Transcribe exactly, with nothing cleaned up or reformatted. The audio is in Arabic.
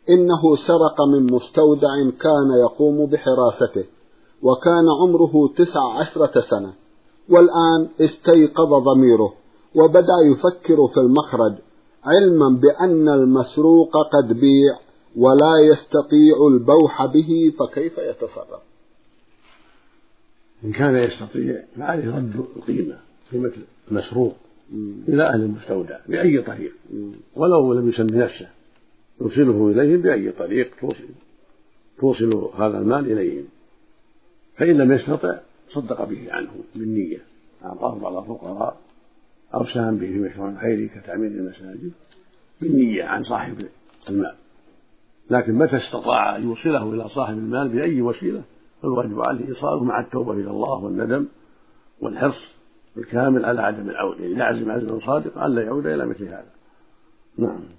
إنه سرق من مستودع كان يقوم بحراسته، وكان عمره تسع عشرة سنة، والآن استيقظ ضميره وبدأ يفكر في المخرج، علما بأن المسروق قد بيع ولا يستطيع البوح به، فكيف يتصرف؟ إن كان يستطيع فعليه رد القيمة قيمة المسروق إلى أهل المستودع بأي طريق، ولو لم يسمي نفسه يوصله إليهم بأي طريق توصل هذا المال إليهم. فإن لم يستطع صدق به عنه بالنية، أعطاه بعض الفقراء أو ساهم به في مشروع خيري كتعمير المساجد بالنية عن صاحب المال. لكن متى استطاع أن يوصله إلى صاحب المال بأي وسيلة فالواجب عليه إيصاله مع التوبة إلى الله والندم والحرص الكامل على عدم العودة، يعني يعزم عزما صادقا ألا يعود إلى مثل هذا. نعم.